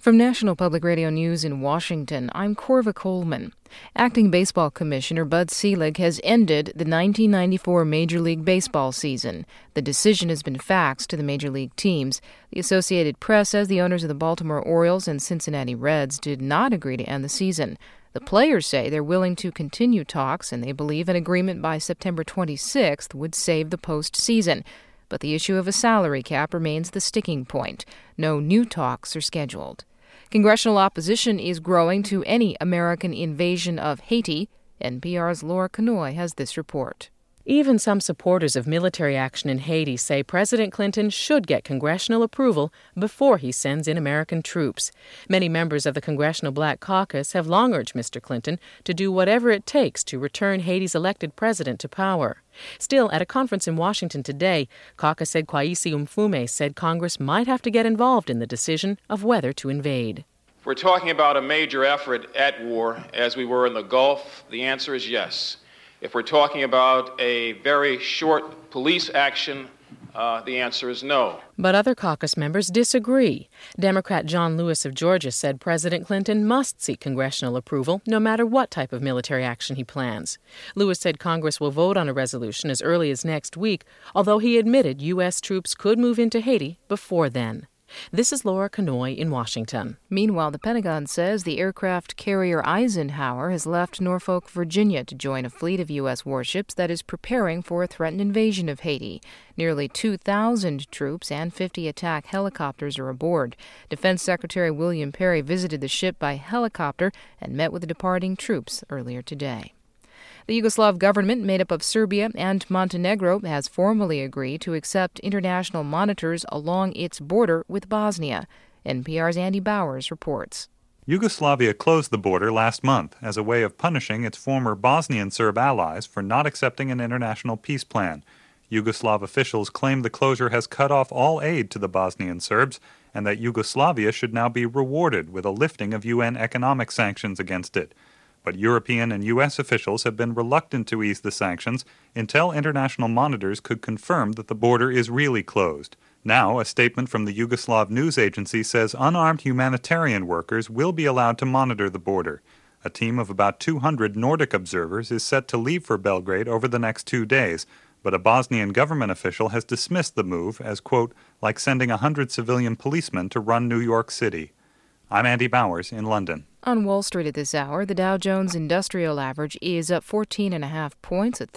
From National Public Radio News in Washington, I'm Corva Coleman. Acting Baseball Commissioner Bud Selig has ended the 1994 Major League Baseball season. The decision has been faxed to the Major League teams. The Associated Press says the owners of the Baltimore Orioles and Cincinnati Reds did not agree to end the season. The players say they're willing to continue talks, and they believe an agreement by September 26th would save the postseason. But the issue of a salary cap remains the sticking point. No new talks are scheduled. Congressional opposition is growing to any American invasion of Haiti. NPR's Laura Kanoy has this report. Even some supporters of military action in Haiti say President Clinton should get congressional approval before he sends in American troops. Many members of the Congressional Black Caucus have long urged Mr. Clinton to do whatever it takes to return Haiti's elected president to power. Still, at a conference in Washington today, caucus head Kweisi Mfume said Congress might have to get involved in the decision of whether to invade. If we're talking about a major effort at war, as we were in the Gulf, the answer is yes. If we're talking about a very short police action, the answer is no. But other caucus members disagree. Democrat John Lewis of Georgia said President Clinton must seek congressional approval no matter what type of military action he plans. Lewis said Congress will vote on a resolution as early as next week, although he admitted U.S. troops could move into Haiti before then. This is Laura Kanoy in Washington. Meanwhile, the Pentagon says the aircraft carrier Eisenhower has left Norfolk, Virginia to join a fleet of U.S. warships that is preparing for a threatened invasion of Haiti. Nearly 2,000 troops and 50 attack helicopters are aboard. Defense Secretary William Perry visited the ship by helicopter and met with the departing troops earlier today. The Yugoslav government, made up of Serbia and Montenegro, has formally agreed to accept international monitors along its border with Bosnia. NPR's Andy Bowers reports. Yugoslavia closed the border last month as a way of punishing its former Bosnian Serb allies for not accepting an international peace plan. Yugoslav officials claim the closure has cut off all aid to the Bosnian Serbs and that Yugoslavia should now be rewarded with a lifting of UN economic sanctions against it. But European and U.S. officials have been reluctant to ease the sanctions until international monitors could confirm that the border is really closed. Now, a statement from the Yugoslav news agency says unarmed humanitarian workers will be allowed to monitor the border. A team of about 200 Nordic observers is set to leave for Belgrade over the next 2 days, but a Bosnian government official has dismissed the move as, quote, like sending 100 civilian policemen to run New York City. I'm Andy Bowers in London. On Wall Street at this hour, the Dow Jones Industrial Average is up 14.5 points at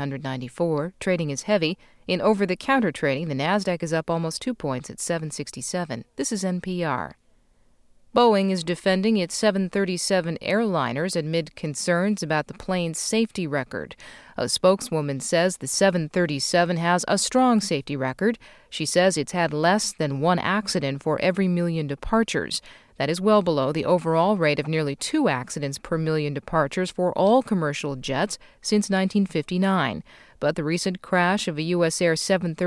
3,894. Trading is heavy. In over-the-counter trading, the Nasdaq is up almost 2 points at 767. This is NPR. Boeing is defending its 737 airliners amid concerns about the plane's safety record. A spokeswoman says the 737 has a strong safety record. She says it's had less than one accident for every million departures. That is well below the overall rate of nearly 2 accidents per million departures for all commercial jets since 1959. But the recent crash of a U.S. Air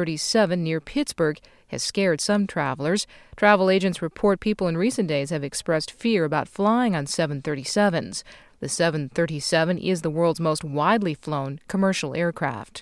737 near Pittsburgh has scared some travelers. Travel agents report people in recent days have expressed fear about flying on 737s. The 737 is the world's most widely flown commercial aircraft.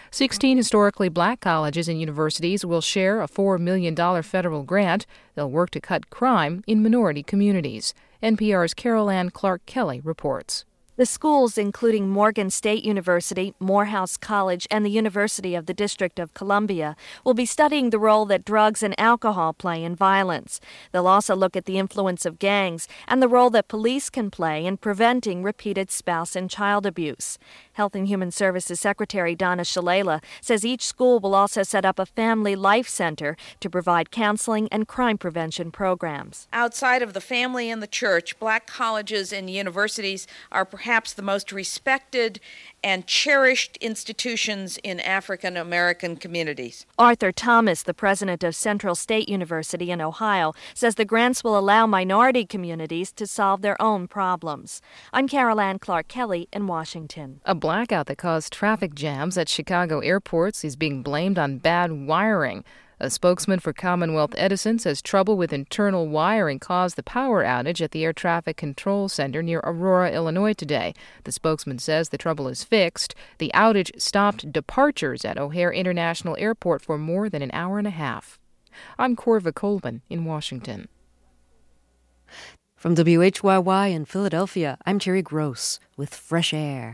16 historically black colleges and universities will share a $4 million federal grant. They'll work to cut crime in minority communities. NPR's Carol Ann Clark-Kelly reports. The schools, including Morgan State University, Morehouse College, and the University of the District of Columbia, will be studying the role that drugs and alcohol play in violence. They'll also look at the influence of gangs and the role that police can play in preventing repeated spouse and child abuse. Health and Human Services Secretary Donna Shalala says each school will also set up a family life center to provide counseling and crime prevention programs. Outside of the family and the church, black colleges and universities are perhaps the most respected and cherished institutions in African American communities. Arthur Thomas, the president of Central State University in Ohio, says the grants will allow minority communities to solve their own problems. I'm Carol Ann Clark-Kelly in Washington. A blackout that caused traffic jams at Chicago airports is being blamed on bad wiring. A spokesman for Commonwealth Edison says trouble with internal wiring caused the power outage at the Air Traffic Control Center near Aurora, Illinois today. The spokesman says the trouble is fixed. The outage stopped departures at O'Hare International Airport for more than an hour and a half. I'm Corva Coleman in Washington. From WHYY in Philadelphia, I'm Terry Gross with Fresh Air.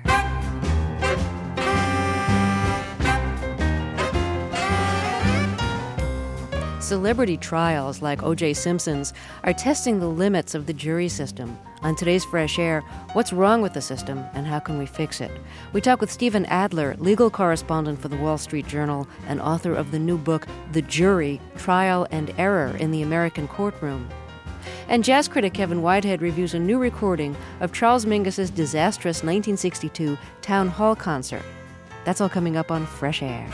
Celebrity trials like O.J. Simpson's are testing the limits of the jury system. On today's Fresh Air, what's wrong with the system and how can we fix it? We talk with Stephen Adler, legal correspondent for the Wall Street Journal and author of the new book, The Jury, Trial and Error in the American Courtroom. And jazz critic Kevin Whitehead reviews a new recording of Charles Mingus's disastrous 1962 Town Hall concert. That's all coming up on Fresh Air.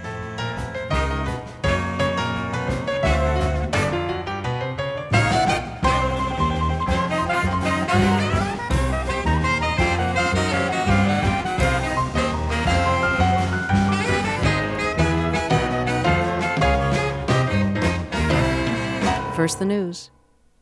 First, the news.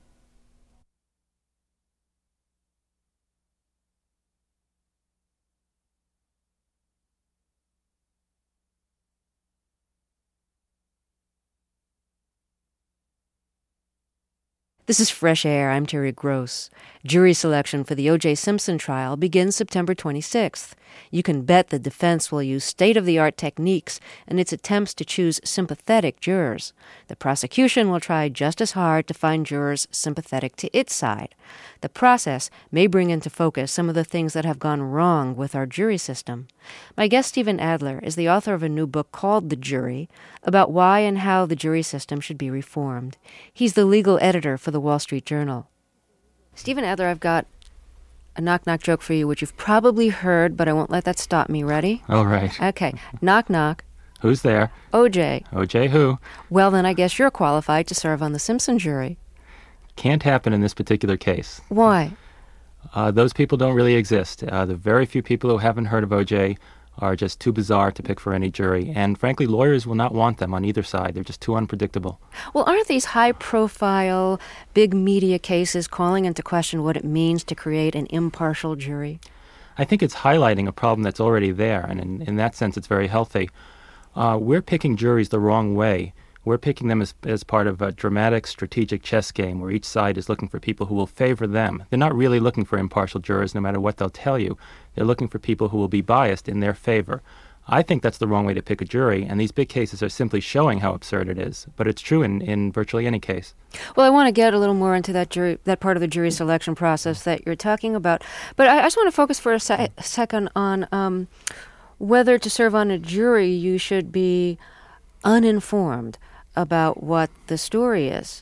This is Fresh Air. I'm Terry Gross. Jury selection for the O.J. Simpson trial begins September 26th. You can bet the defense will use state-of-the-art techniques in its attempts to choose sympathetic jurors. The prosecution will try just as hard to find jurors sympathetic to its side. The process may bring into focus some of the things that have gone wrong with our jury system. My guest, Stephen Adler, is the author of a new book called The Jury, about why and how the jury system should be reformed. He's the legal editor for the Wall Street Journal. Stephen Adler, I've got a knock-knock joke for you, which you've probably heard, but I won't let that stop me. Ready? All right. Okay. Knock, knock. Who's there? O.J. O.J. who? Well, then I guess you're qualified to serve on the Simpson jury. Can't happen in this particular case. Why? Those people don't really exist. The very few people who haven't heard of O.J. are just too bizarre to pick for any jury. And frankly, lawyers will not want them on either side. They're just too unpredictable. Well, aren't these high-profile, big media cases calling into question what it means to create an impartial jury? I think it's highlighting a problem that's already there, and in that sense, it's very healthy. We're picking juries the wrong way. We're picking them as part of a dramatic, strategic chess game where each side is looking for people who will favor them. They're not really looking for impartial jurors, no matter what they'll tell you. They're looking for people who will be biased in their favor. I think that's the wrong way to pick a jury, and these big cases are simply showing how absurd it is. But it's true in virtually any case. Well, I want to get a little more into that part of the jury selection process that you're talking about. But I just want to focus for a second on whether to serve on a jury you should be uninformed about what the story is.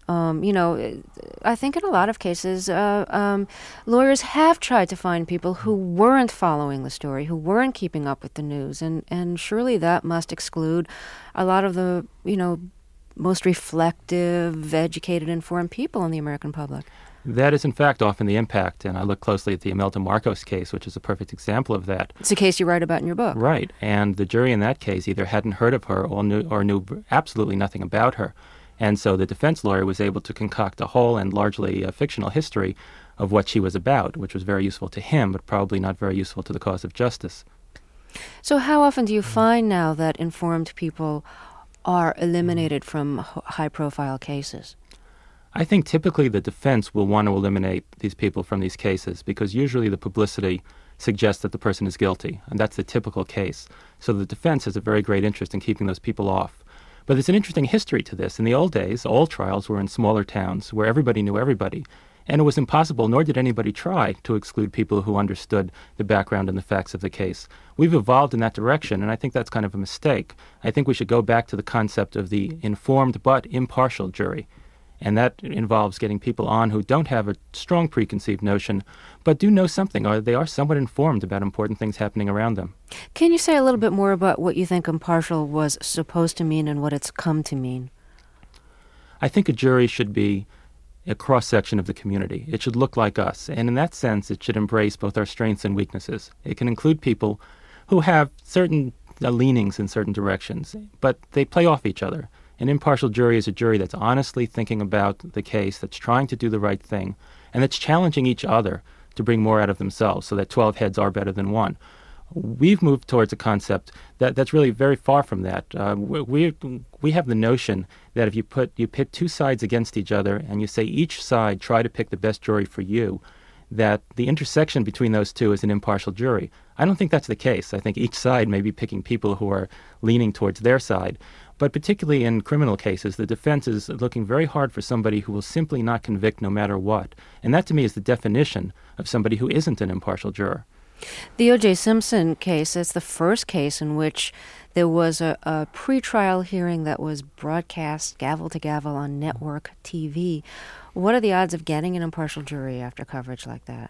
I think in a lot of cases, lawyers have tried to find people who weren't following the story, who weren't keeping up with the news, and surely that must exclude a lot of the, most reflective, educated, informed people in the American public. That is, in fact, often the impact, and I look closely at the Imelda Marcos case, which is a perfect example of that. It's a case you write about in your book. Right, and the jury in that case either hadn't heard of her or knew absolutely nothing about her. And so the defense lawyer was able to concoct a whole and largely fictional history of what she was about, which was very useful to him, but probably not very useful to the cause of justice. So how often do you find now that informed people are eliminated from high-profile cases? I think typically the defense will want to eliminate these people from these cases because usually the publicity suggests that the person is guilty, and that's the typical case. So the defense has a very great interest in keeping those people off. But there's an interesting history to this. In the old days, all trials were in smaller towns where everybody knew everybody, and it was impossible, nor did anybody try, to exclude people who understood the background and the facts of the case. We've evolved in that direction, and I think that's kind of a mistake. I think we should go back to the concept of the informed but impartial jury. And that involves getting people on who don't have a strong preconceived notion, but do know something, or they are somewhat informed about important things happening around them. Can you say a little bit more about what you think impartial was supposed to mean and what it's come to mean? I think a jury should be a cross-section of the community. It should look like us, and in that sense, it should embrace both our strengths and weaknesses. It can include people who have certain leanings in certain directions, but they play off each other. An impartial jury is a jury that's honestly thinking about the case, that's trying to do the right thing, and that's challenging each other to bring more out of themselves so that 12 heads are better than one. We've moved towards a concept that's really very far from that. We have the notion that if you pit two sides against each other and you say each side try to pick the best jury for you, that the intersection between those two is an impartial jury. I don't think that's the case. I think each side may be picking people who are leaning towards their side. But particularly in criminal cases, the defense is looking very hard for somebody who will simply not convict no matter what. And that, to me, is the definition of somebody who isn't an impartial juror. The O.J. Simpson case is the first case in which there was a pretrial hearing that was broadcast gavel to gavel on network TV. What are the odds of getting an impartial jury after coverage like that?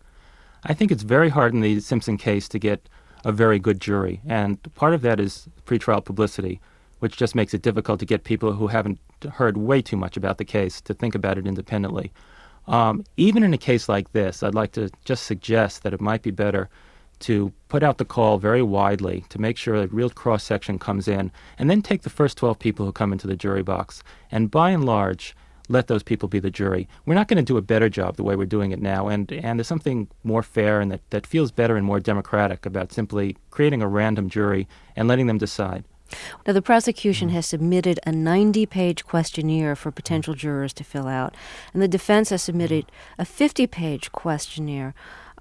I think it's very hard in the Simpson case to get a very good jury. And part of that is pretrial publicity, which just makes it difficult to get people who haven't heard way too much about the case to think about it independently. Even in a case like this, I'd like to just suggest that it might be better to put out the call very widely to make sure that real cross-section comes in, and then take the first 12 people who come into the jury box, and by and large, let those people be the jury. We're not going to do a better job the way we're doing it now, and there's something more fair and that feels better and more democratic about simply creating a random jury and letting them decide. Now, the prosecution has submitted a 90-page questionnaire for potential jurors to fill out, and the defense has submitted a 50-page questionnaire.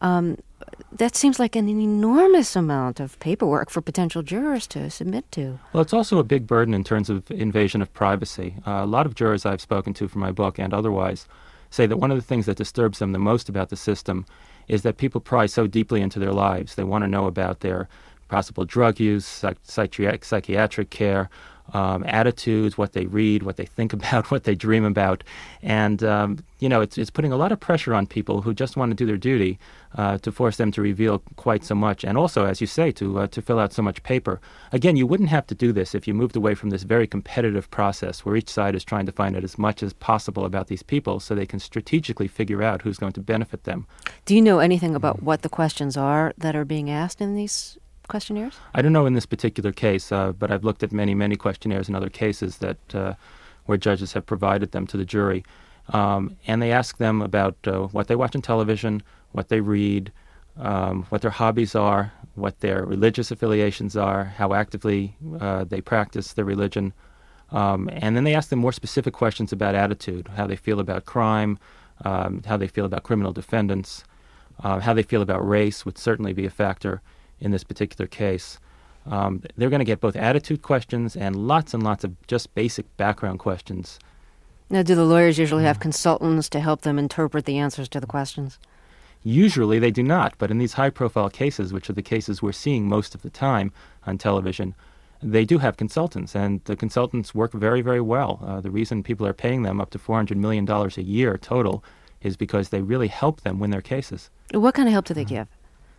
That seems like an enormous amount of paperwork for potential jurors to submit to. Well, it's also a big burden in terms of invasion of privacy. A lot of jurors I've spoken to for my book and otherwise say that one of the things that disturbs them the most about the system is that people pry so deeply into their lives. They want to know about their possible drug use, psychiatric care, attitudes, what they read, what they think about, what they dream about. And, it's putting a lot of pressure on people who just want to do their duty to force them to reveal quite so much. And also, as you say, to fill out so much paper. Again, you wouldn't have to do this if you moved away from this very competitive process where each side is trying to find out as much as possible about these people so they can strategically figure out who's going to benefit them. Do you know anything about what the questions are that are being asked in these questionnaires? I don't know in this particular case, but I've looked at many, many questionnaires in other cases that where judges have provided them to the jury. And they ask them about what they watch on television, what they read, what their hobbies are, what their religious affiliations are, how actively they practice their religion. And then they ask them more specific questions about attitude, how they feel about crime, how they feel about criminal defendants, how they feel about race would certainly be a factor in this particular case. They're going to get both attitude questions and lots of just basic background questions. Now, do the lawyers usually have consultants to help them interpret the answers to the questions? Usually they do not, but in these high-profile cases, which are the cases we're seeing most of the time on television, they do have consultants, and the consultants work very, very well. The reason people are paying them up to $400 million a year total is because they really help them win their cases. What kind of help do they give?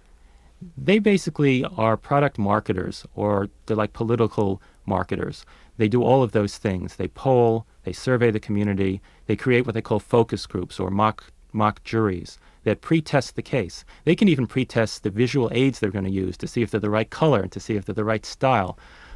They basically are product marketers, or they're like political marketers. They do all of those things. They poll, they survey the community, they create what they call focus groups or mock juries that pre-test the case. They can even pre-test the visual aids they're going to use to see if they're the right color and to see if they're the right style.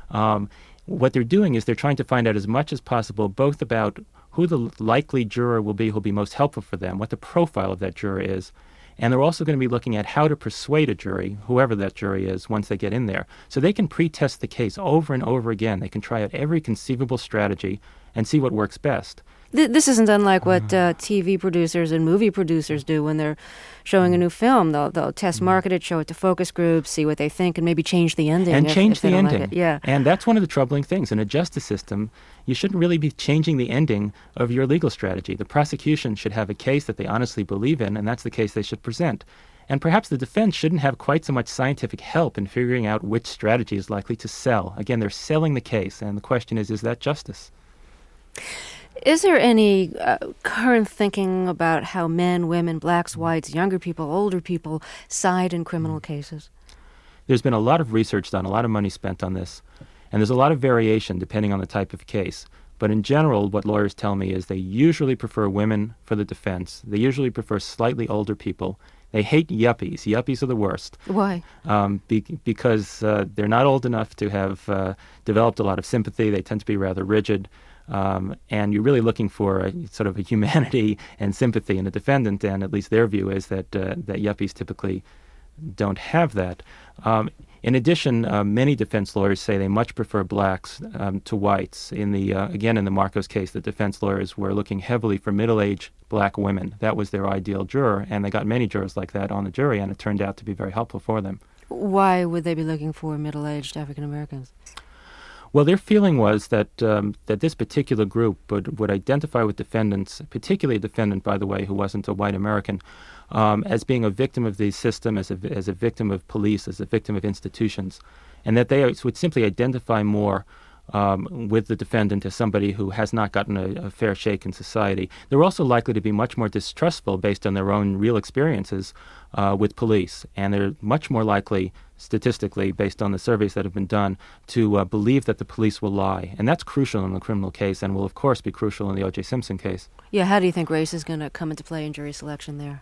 What they're doing is they're trying to find out as much as possible both about who the likely juror will be who'll be most helpful for them, what the profile of that juror is, and they're also going to be looking at how to persuade a jury, whoever that jury is, once they get in there. So they can pre-test the case over and over again. They can try out every conceivable strategy and see what works best. This isn't unlike what TV producers and movie producers do when they're showing a new film. They'll test market it, show it to focus groups, see what they think, and maybe change the ending. And change the ending. Like it. Yeah. And that's one of the troubling things. In a justice system, you shouldn't really be changing the ending of your legal strategy. The prosecution should have a case that they honestly believe in, and that's the case they should present. And perhaps the defense shouldn't have quite so much scientific help in figuring out which strategy is likely to sell. Again, they're selling the case, and the question is that justice? Is there any current thinking about how men, women, blacks, whites, younger people, older people side in criminal cases? There's been a lot of research done, a lot of money spent on this, and there's a lot of variation depending on the type of case. But in general, what lawyers tell me is they usually prefer women for the defense. They usually prefer slightly older people. They hate yuppies. Yuppies are the worst. Why? Because they're not old enough to have developed a lot of sympathy. They tend to be rather rigid. And you're really looking for a sort of a humanity and sympathy in a defendant, and at least their view is that yuppies typically don't have that. In addition, many defense lawyers say they much prefer blacks to whites. Again, in the Marcos case, the defense lawyers were looking heavily for middle-aged black women. That was their ideal juror, and they got many jurors like that on the jury, and it turned out to be very helpful for them. Why would they be looking for middle-aged African Americans? Well, their feeling was that that this particular group would identify with defendants, particularly a defendant, by the way, who wasn't a white American, as being a victim of the system, as a victim of police, as a victim of institutions, and that they would simply identify more with the defendant as somebody who has not gotten a fair shake in society. They're also likely to be much more distrustful based on their own real experiences with police, and they're much more likely, statistically, based on the surveys that have been done, to believe that the police will lie. And that's crucial in the criminal case and will, of course, be crucial in the O.J. Simpson case. Yeah, how do you think race is going to come into play in jury selection there?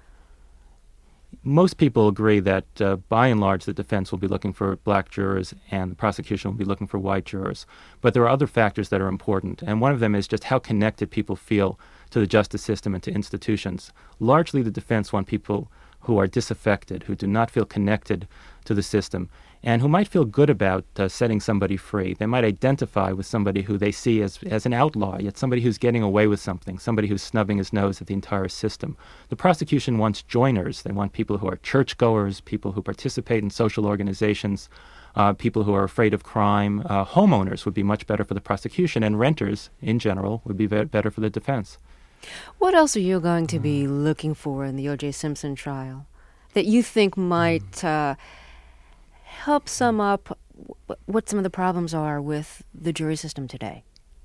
Most people agree that, by and large, the defense will be looking for black jurors and the prosecution will be looking for white jurors. But there are other factors that are important, and one of them is just how connected people feel to the justice system and to institutions. Largely, the defense want people who are disaffected, who do not feel connected to the system, and who might feel good about setting somebody free. They might identify with somebody who they see as an outlaw, yet somebody who's getting away with something, somebody who's snubbing his nose at the entire system. The prosecution wants joiners. They want people who are churchgoers, people who participate in social organizations, people who are afraid of crime. Homeowners would be much better for the prosecution, and renters, in general, would be better for the defense. What else are you going to be looking for in the O.J. Simpson trial that you think might help sum up what some of the problems are with the jury system today?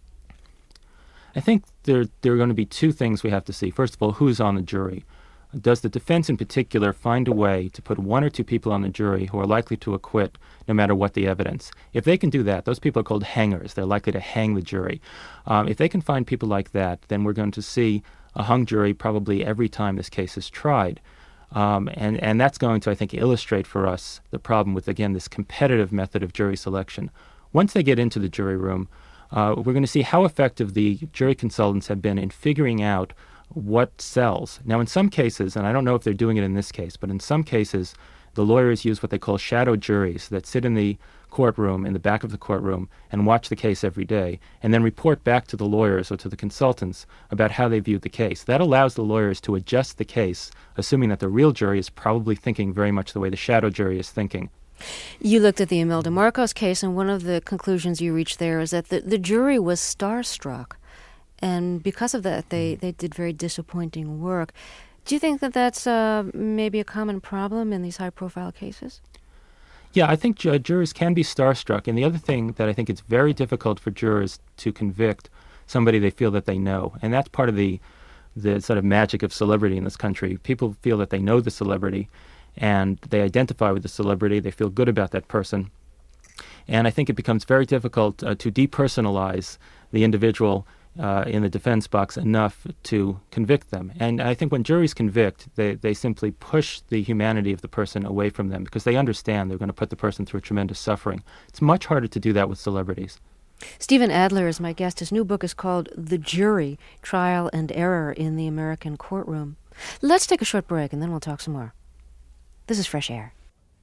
I think there are going to be two things we have to see. First of all, who's on the jury? Does the defense in particular find a way to put one or two people on the jury who are likely to acquit no matter what the evidence? If they can do that, those people are called hangers. They're likely to hang the jury. If they can find people like that, then we're going to see a hung jury probably every time this case is tried. And that's going to, I think, illustrate for us the problem with, again, this competitive method of jury selection. Once they get into the jury room, we're going to see how effective the jury consultants have been in figuring out what sells. Now, in some cases, and I don't know if they're doing it in this case, but in some cases, the lawyers use what they call shadow juries that sit in the courtroom, in the back of the courtroom, and watch the case every day, and then report back to the lawyers or to the consultants about how they viewed the case. That allows the lawyers to adjust the case, assuming that the real jury is probably thinking very much the way the shadow jury is thinking. You looked at the Imelda Marcos case, and one of the conclusions you reached there is that the jury was starstruck. And because of that, they did very disappointing work. Do you think that that's maybe a common problem in these high-profile cases? Yeah, I think jurors can be starstruck. And the other thing that I think it's very difficult for jurors to convict somebody they feel that they know. And that's part of the sort of magic of celebrity in this country. People feel that they know the celebrity, and they identify with the celebrity. They feel good about that person. And I think it becomes very difficult to depersonalize the individual in the defense box enough to convict them. And I think when juries convict, they simply push the humanity of the person away from them because they understand they're going to put the person through tremendous suffering. It's much harder to do that with celebrities. Stephen Adler is my guest. His new book is called The Jury, Trial and Error in the American Courtroom. Let's take a short break and then we'll talk some more. This is Fresh Air.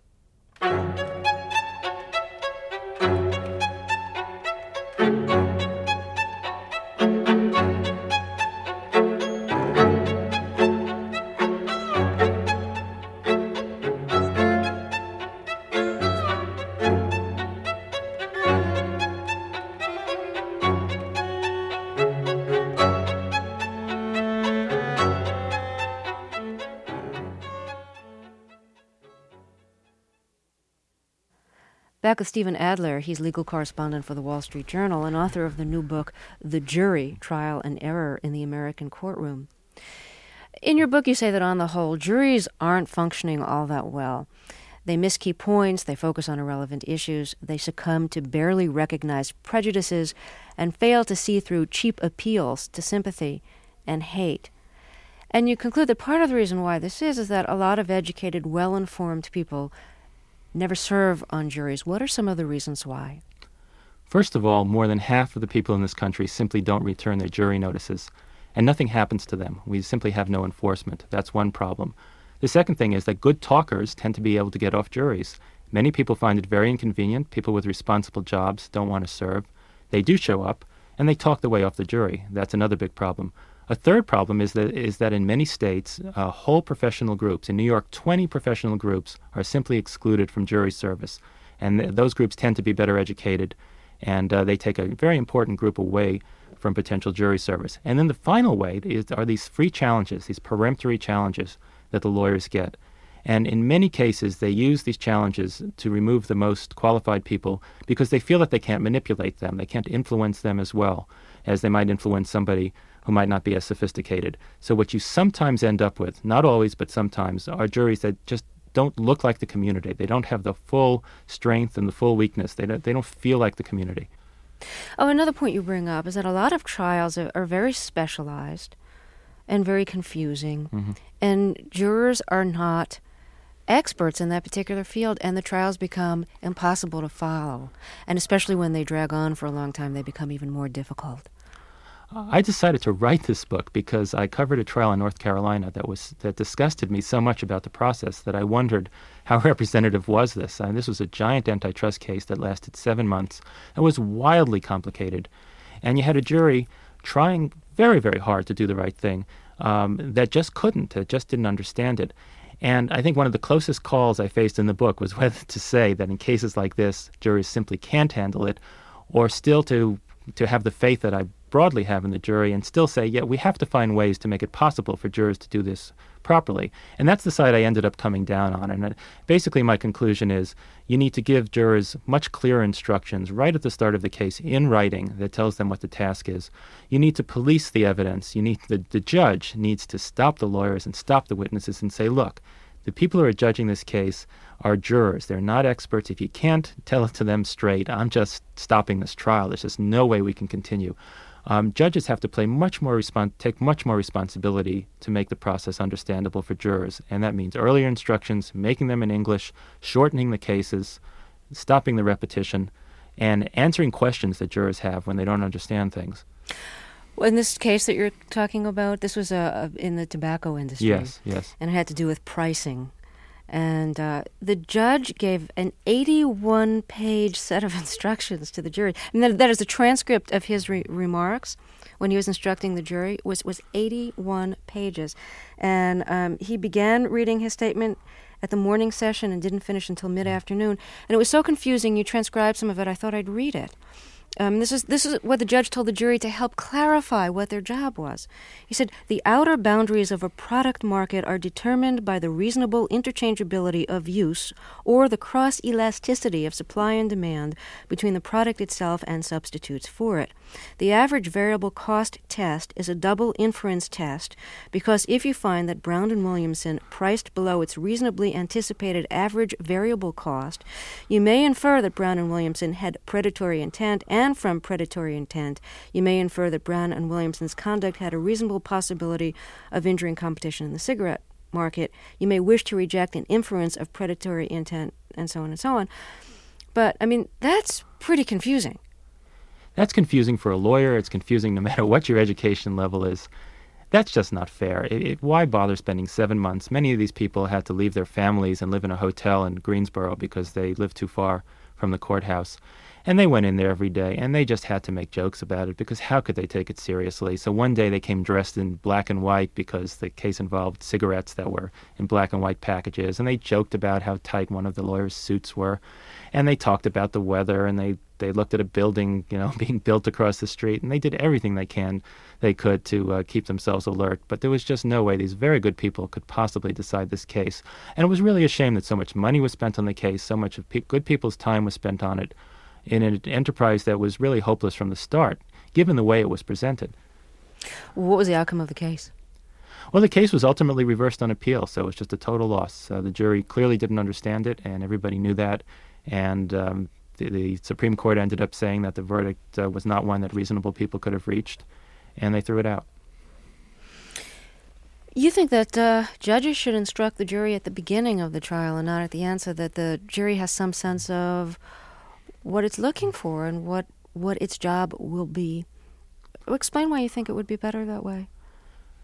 Back with Stephen Adler. He's legal correspondent for the Wall Street Journal and author of the new book, The Jury, Trial and Error in the American Courtroom. In your book, you say that on the whole, juries aren't functioning all that well. They miss key points, they focus on irrelevant issues, they succumb to barely recognized prejudices, and fail to see through cheap appeals to sympathy and hate. And you conclude that part of the reason why this is that a lot of educated, well-informed people never serve on juries. What are some of the reasons why? First of all, more than half of the people in this country simply don't return their jury notices, and nothing happens to them. We simply have no enforcement. That's one problem. The second thing is that good talkers tend to be able to get off juries. Many people find it very inconvenient. People with responsible jobs don't want to serve. They do show up, and they talk their way off the jury. That's another big problem. A third problem is that in many states, whole professional groups, in New York, 20 professional groups are simply excluded from jury service. And those groups tend to be better educated, and they take a very important group away from potential jury service. And then the final way are these free challenges, these peremptory challenges that the lawyers get. And in many cases, they use these challenges to remove the most qualified people because they feel that they can't manipulate them. They can't influence them as well as they might influence somebody who might not be as sophisticated. So what you sometimes end up with, not always, but sometimes, are juries that just don't look like the community. They don't have the full strength and the full weakness. They don't feel like the community. Oh, another point you bring up is that a lot of trials are very specialized and very confusing, and jurors are not experts in that particular field, and the trials become impossible to follow. And especially when they drag on for a long time, they become even more difficult. I decided to write this book because I covered a trial in North Carolina that disgusted me so much about the process that I wondered how representative was this. This was a giant antitrust case that lasted 7 months. It was wildly complicated. And you had a jury trying very, very hard to do the right thing that just couldn't, just didn't understand it. And I think one of the closest calls I faced in the book was whether to say that in cases like this, juries simply can't handle it, or still to have the faith that I broadly have in the jury and still say, yeah, we have to find ways to make it possible for jurors to do this properly. And that's the side I ended up coming down on. And basically my conclusion is you need to give jurors much clearer instructions right at the start of the case in writing that tells them what the task is. You need to police the evidence. The judge needs to stop the lawyers and stop the witnesses and say, look, the people who are judging this case are jurors. They're not experts. If you can't tell it to them straight, I'm just stopping this trial. There's just no way we can continue. Judges have to take much more responsibility to make the process understandable for jurors, and that means earlier instructions, making them in English, shortening the cases, stopping the repetition, and answering questions that jurors have when they don't understand things. Well, in this case that you're talking about, this was in the tobacco industry. Yes. And it had to do with pricing. And the judge gave an 81-page set of instructions to the jury. And that is a transcript of his remarks when he was instructing the jury, was 81 pages. And he began reading his statement at the morning session and didn't finish until mid-afternoon. And it was so confusing, you transcribed some of it, I thought I'd read it. This is what the judge told the jury to help clarify what their job was. He said, the outer boundaries of a product market are determined by the reasonable interchangeability of use or the cross-elasticity of supply and demand between the product itself and substitutes for it. The average variable cost test is a double inference test because if you find that Brown and Williamson priced below its reasonably anticipated average variable cost, you may infer that Brown and Williamson had predatory intent, and from predatory intent, you may infer that Brown and Williamson's conduct had a reasonable possibility of injuring competition in the cigarette market. You may wish to reject an inference of predatory intent, and so on and so on. But, I mean, that's pretty confusing. That's confusing for a lawyer. It's confusing no matter what your education level is. That's just not fair. Why bother spending 7 months? Many of these people had to leave their families and live in a hotel in Greensboro because they lived too far from the courthouse. And they went in there every day, and they just had to make jokes about it because how could they take it seriously? So one day they came dressed in black and white because the case involved cigarettes that were in black and white packages, and they joked about how tight one of the lawyer's suits were. And they talked about the weather, and they looked at a building, being built across the street, and they did everything they could to keep themselves alert. But there was just no way these very good people could possibly decide this case. And it was really a shame that so much money was spent on the case, so much of good people's time was spent on it, in an enterprise that was really hopeless from the start, given the way it was presented. What was the outcome of the case? Well, the case was ultimately reversed on appeal, so it was just a total loss. The jury clearly didn't understand it, and everybody knew that. And the Supreme Court ended up saying that the verdict was not one that reasonable people could have reached, and they threw it out. You think that judges should instruct the jury at the beginning of the trial and not at the end, so that the jury has some sense of what it's looking for and what its job will be. Explain why you think it would be better that way.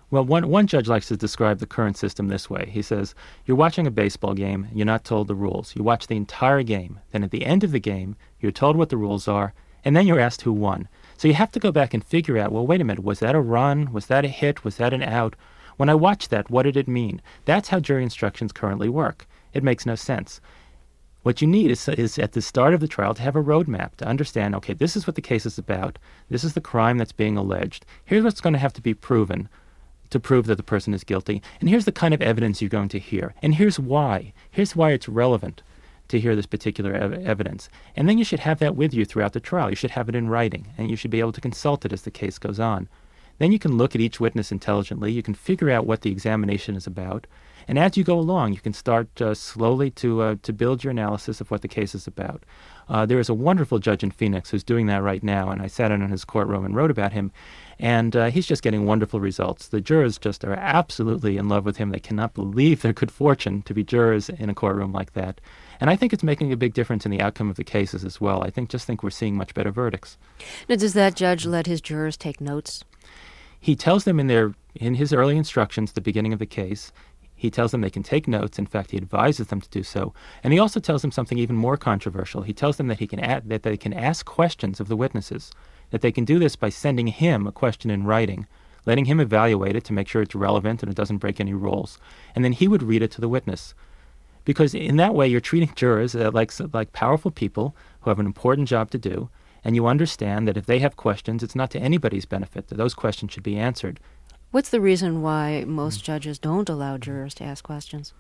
Well, one judge likes to describe the current system this way. He says, you're watching a baseball game, you're not told the rules. You watch the entire game. Then at the end of the game, you're told what the rules are, and then you're asked who won. So you have to go back and figure out, well, wait a minute, was that a run? Was that a hit? Was that an out? When I watched that, what did it mean? That's how jury instructions currently work. It makes no sense. What you need is at the start of the trial to have a roadmap to understand, okay, this is what the case is about. This is the crime that's being alleged. Here's what's going to have to be proven to prove that the person is guilty. And here's the kind of evidence you're going to hear. And here's why. Here's why it's relevant to hear this particular evidence. And then you should have that with you throughout the trial. You should have it in writing, and you should be able to consult it as the case goes on. Then you can look at each witness intelligently. You can figure out what the examination is about. And as you go along, you can start slowly to build your analysis of what the case is about. There is a wonderful judge in Phoenix who's doing that right now, and I sat in his courtroom and wrote about him. And he's just getting wonderful results. The jurors just are absolutely in love with him. They cannot believe their good fortune to be jurors in a courtroom like that. And I think it's making a big difference in the outcome of the cases as well. I think we're seeing much better verdicts. Now, does that judge let his jurors take notes? He tells them in his early instructions at the beginning of the case, he tells them they can take notes. In fact, he advises them to do so. And he also tells them something even more controversial. He tells them that that they can ask questions of the witnesses, that they can do this by sending him a question in writing, letting him evaluate it to make sure it's relevant and it doesn't break any rules. And then he would read it to the witness. Because in that way, you're treating jurors like powerful people who have an important job to do, and you understand that if they have questions, it's not to anybody's benefit, that those questions should be answered. What's the reason why most judges don't allow jurors to ask questions?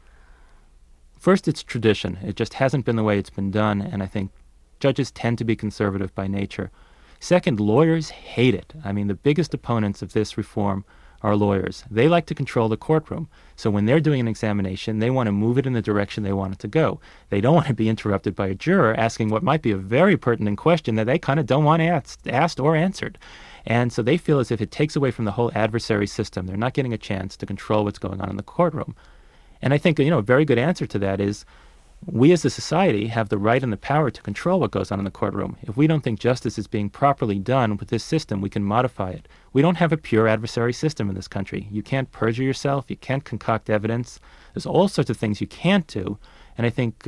First, it's tradition. It just hasn't been the way it's been done, and I think judges tend to be conservative by nature. Second, lawyers hate it. I mean, the biggest opponents of this reform are lawyers. They like to control the courtroom. So when they're doing an examination, they want to move it in the direction they want it to go. They don't want to be interrupted by a juror asking what might be a very pertinent question that they kind of don't want asked or answered. And so they feel as if it takes away from the whole adversary system. They're not getting a chance to control what's going on in the courtroom. And I think, a very good answer to that is we as a society have the right and the power to control what goes on in the courtroom. If we don't think justice is being properly done with this system, we can modify it. We don't have a pure adversary system in this country. You can't perjure yourself. You can't concoct evidence. There's all sorts of things you can't do. And I think,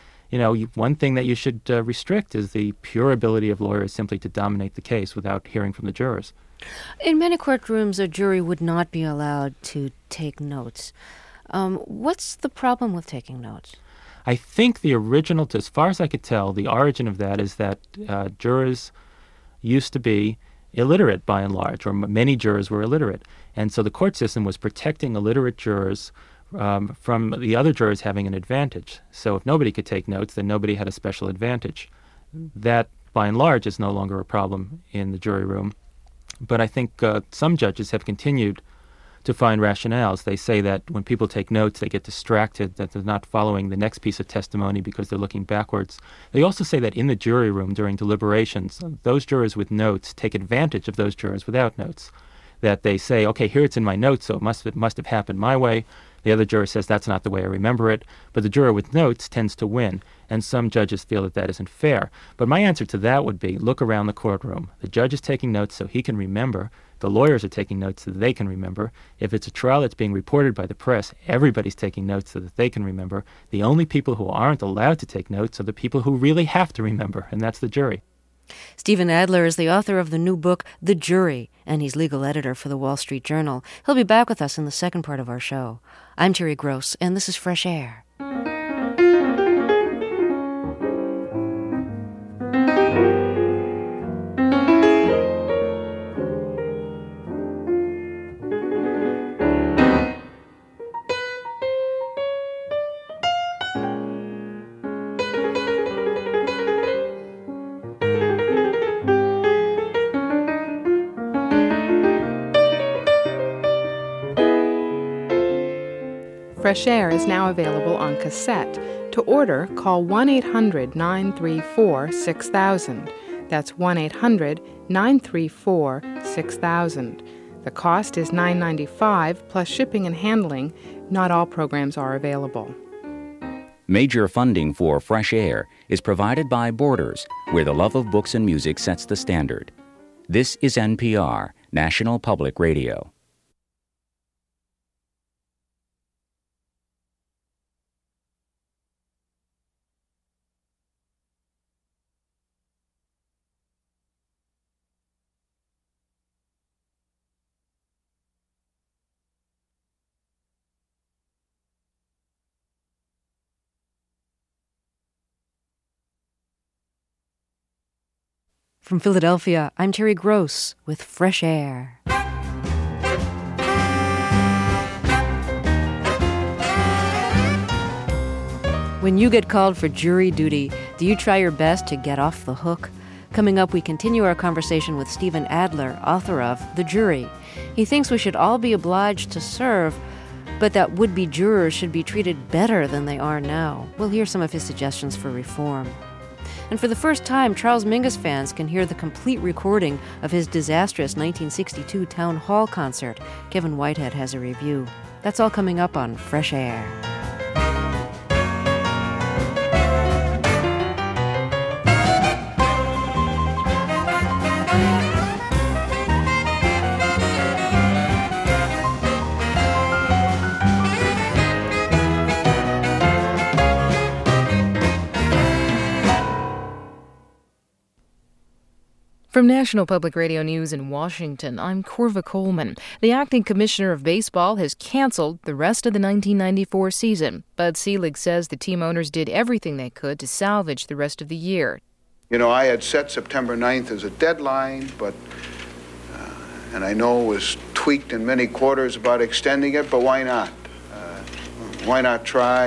one thing that you should restrict is the pure ability of lawyers simply to dominate the case without hearing from the jurors. In many courtrooms, a jury would not be allowed to take notes. What's the problem with taking notes? I think the original, as far as I could tell, the origin of that is that jurors used to be illiterate by and large, or many jurors were illiterate. And so the court system was protecting illiterate jurors from the other jurors having an advantage. So if nobody could take notes, then nobody had a special advantage. That, by and large, is no longer a problem in the jury room. But I think some judges have continued to find rationales. They say that when people take notes, they get distracted, that they're not following the next piece of testimony because they're looking backwards. They also say that in the jury room during deliberations, those jurors with notes take advantage of those jurors without notes. That they say, okay, here it's in my notes, so it must have happened my way. The other juror says, that's not the way I remember it. But the juror with notes tends to win. And some judges feel that that isn't fair. But my answer to that would be, look around the courtroom. The judge is taking notes so he can remember. The lawyers are taking notes so that they can remember. If it's a trial that's being reported by the press, everybody's taking notes so that they can remember. The only people who aren't allowed to take notes are the people who really have to remember, and that's the jury. Stephen Adler is the author of the new book, The Jury, and he's legal editor for the Wall Street Journal. He'll be back with us in the second part of our show. I'm Terry Gross, and this is Fresh Air. Fresh Air is now available on cassette. To order, call 1-800-934-6000. That's 1-800-934-6000. The cost is $9.95 plus shipping and handling. Not all programs are available. Major funding for Fresh Air is provided by Borders, where the love of books and music sets the standard. This is NPR, National Public Radio. From Philadelphia, I'm Terry Gross with Fresh Air. When you get called for jury duty, do you try your best to get off the hook? Coming up, we continue our conversation with Stephen Adler, author of The Jury. He thinks we should all be obliged to serve, but that would-be jurors should be treated better than they are now. We'll hear some of his suggestions for reform. And for the first time, Charles Mingus fans can hear the complete recording of his disastrous 1962 Town Hall concert. Kevin Whitehead has a review. That's all coming up on Fresh Air. From National Public Radio News in Washington, I'm Corva Coleman. The acting commissioner of baseball has canceled the rest of the 1994 season. Bud Selig says the team owners did everything they could to salvage the rest of the year. You know, I had set September 9th as a deadline, but, and I know it was tweaked in many quarters about extending it, but why not? Why not try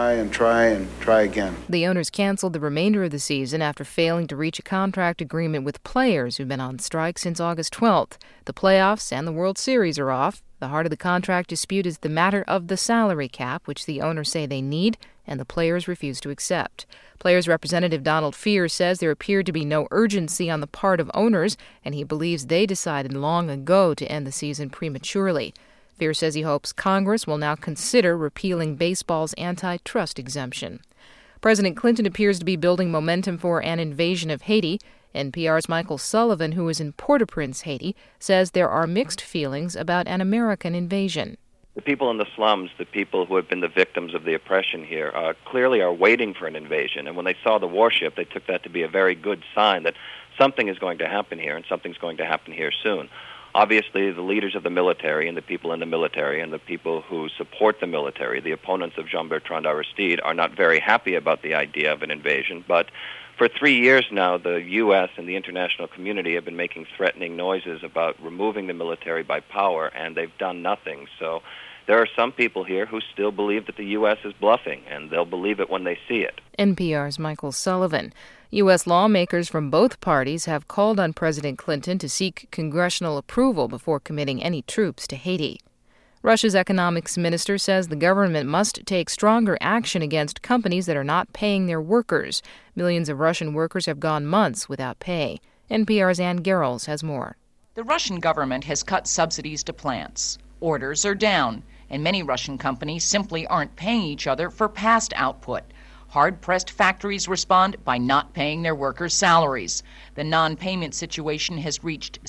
again? The owners canceled the remainder of the season after failing to reach a contract agreement with players who've been on strike since August 12th. The playoffs and the World Series are off. The heart of the contract dispute is the matter of the salary cap, which the owners say they need, and the players refuse to accept. Players Representative Donald Fehr says there appeared to be no urgency on the part of owners, and he believes they decided long ago to end the season prematurely. Fehr says he hopes Congress will now consider repealing baseball's antitrust exemption. President Clinton appears to be building momentum for an invasion of Haiti. NPR's Michael Sullivan, who is in Port-au-Prince, Haiti, says there are mixed feelings about an American invasion. The people in the slums, the people who have been the victims of the oppression here, clearly are waiting for an invasion. And when they saw the warship, they took that to be a very good sign that something is going to happen here, and something's going to happen here soon. Obviously, the leaders of the military and the people in the military and the people who support the military, the opponents of Jean-Bertrand Aristide, are not very happy about the idea of an invasion. But for 3 years now, the U.S. and the international community have been making threatening noises about removing the military by power, and they've done nothing. So there are some people here who still believe that the U.S. is bluffing, and they'll believe it when they see it. NPR's Michael Sullivan. U.S. lawmakers from both parties have called on President Clinton to seek congressional approval before committing any troops to Haiti. Russia's economics minister says the government must take stronger action against companies that are not paying their workers. Millions of Russian workers have gone months without pay. NPR's Ann Garrels has more. The Russian government has cut subsidies to plants. Orders are down, and many Russian companies simply aren't paying each other for past output. Hard-pressed factories respond by not paying their workers' salaries. The non-payment situation has reached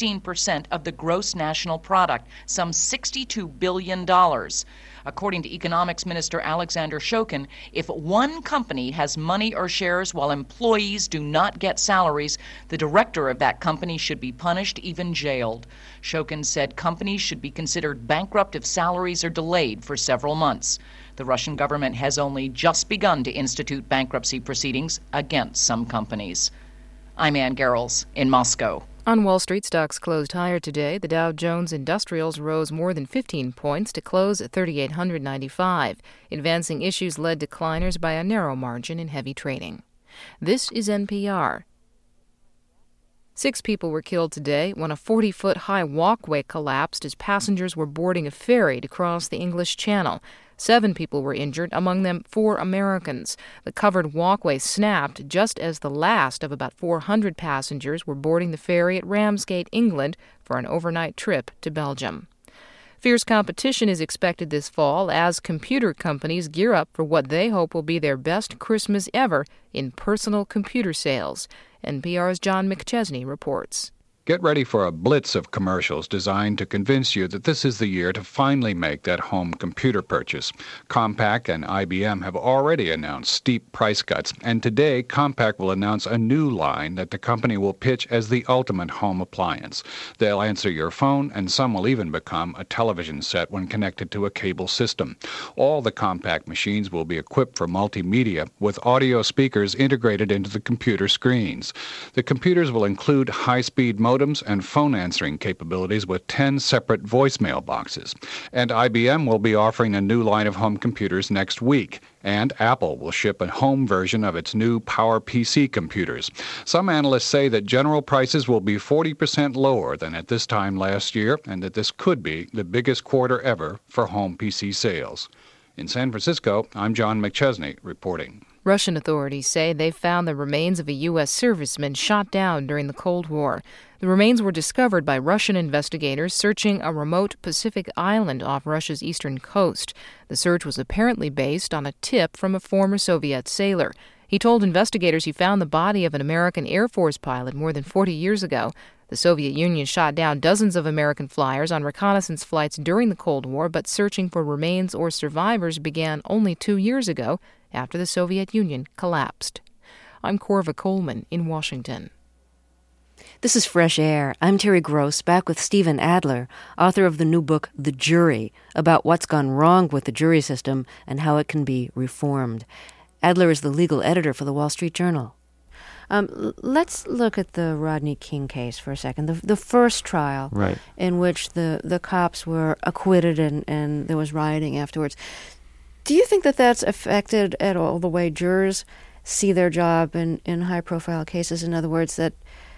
16% of the gross national product, some $62 billion. According to Economics Minister Alexander Shokin, if one company has money or shares while employees do not get salaries, the director of that company should be punished, even jailed. Shokin said companies should be considered bankrupt if salaries are delayed for several months. The Russian government has only just begun to institute bankruptcy proceedings against some companies. I'm Ann Garrels in Moscow. On Wall Street, stocks closed higher today. The Dow Jones Industrials rose more than 15 points to close at 3,895. Advancing issues led decliners by a narrow margin in heavy trading. This is NPR. 6 people were killed today when a 40-foot-high walkway collapsed as passengers were boarding a ferry to cross the English Channel. 7 people were injured, among them 4 Americans. The covered walkway snapped just as the last of about 400 passengers were boarding the ferry at Ramsgate, England, for an overnight trip to Belgium. Fierce competition is expected this fall as computer companies gear up for what they hope will be their best Christmas ever in personal computer sales. NPR's John McChesney reports. Get ready for a blitz of commercials designed to convince you that this is the year to finally make that home computer purchase. Compaq and IBM have already announced steep price cuts, and today Compaq will announce a new line that the company will pitch as the ultimate home appliance. They'll answer your phone, and some will even become a television set when connected to a cable system. All the Compaq machines will be equipped for multimedia with audio speakers integrated into the computer screens. The computers will include high-speed modems and phone answering capabilities with 10 separate voicemail boxes. And IBM will be offering a new line of home computers next week. And Apple will ship a home version of its new PowerPC computers. Some analysts say that general prices will be 40% lower than at this time last year, and that this could be the biggest quarter ever for home PC sales. In San Francisco, I'm John McChesney reporting. Russian authorities say they've found the remains of a U.S. serviceman shot down during the Cold War. The remains were discovered by Russian investigators searching a remote Pacific island off Russia's eastern coast. The search was apparently based on a tip from a former Soviet sailor. He told investigators he found the body of an American Air Force pilot more than 40 years ago. The Soviet Union shot down dozens of American flyers on reconnaissance flights during the Cold War, but searching for remains or survivors began only 2 years ago after the Soviet Union collapsed. I'm Corva Coleman in Washington. This is Fresh Air. I'm Terry Gross, back with Stephen Adler, author of the new book, The Jury, about what's gone wrong with the jury system and how it can be reformed. Adler is the legal editor for the Wall Street Journal. Let's look at the Rodney King case for a second. The first trial, right, in which the cops were acquitted and there was rioting afterwards. Do you think that that's affected at all the way jurors see their job in high-profile cases? In other words, that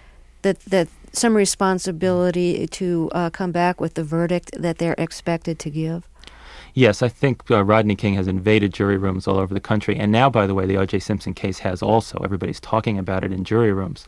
some responsibility to come back with the verdict that they're expected to give? Yes, I think Rodney King has invaded jury rooms all over the country. And now, by the way, the O.J. Simpson case has also. Everybody's talking about it in jury rooms.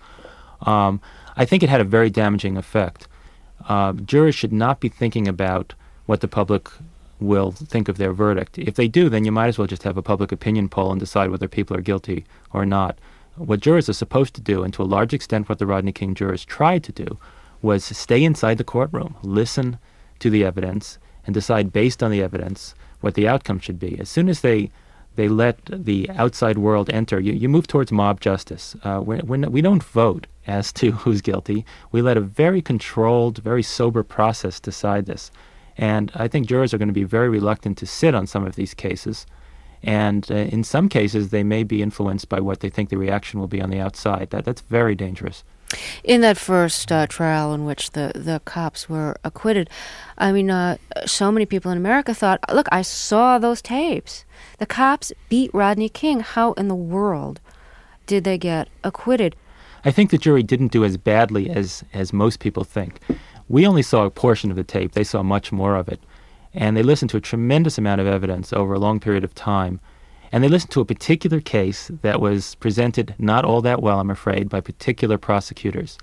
I think it had a very damaging effect. Jurors should not be thinking about what the public will think of their verdict. If they do, then you might as well just have a public opinion poll and decide whether people are guilty or not. What jurors are supposed to do, and to a large extent what the Rodney King jurors tried to do, was stay inside the courtroom, listen to the evidence, and decide based on the evidence what the outcome should be. As soon as they let the outside world enter, you move towards mob justice. We don't vote as to who's guilty. We let a very controlled, very sober process decide this. And I think jurors are going to be very reluctant to sit on some of these cases. And in some cases, they may be influenced by what they think the reaction will be on the outside. That's very dangerous. In that first trial in which the cops were acquitted, I mean, so many people in America thought, look, I saw those tapes. The cops beat Rodney King. How in the world did they get acquitted? I think the jury didn't do as badly as most people think. We only saw a portion of the tape. They saw much more of it. And they listened to a tremendous amount of evidence over a long period of time. And they listened to a particular case that was presented not all that well, I'm afraid, by particular prosecutors.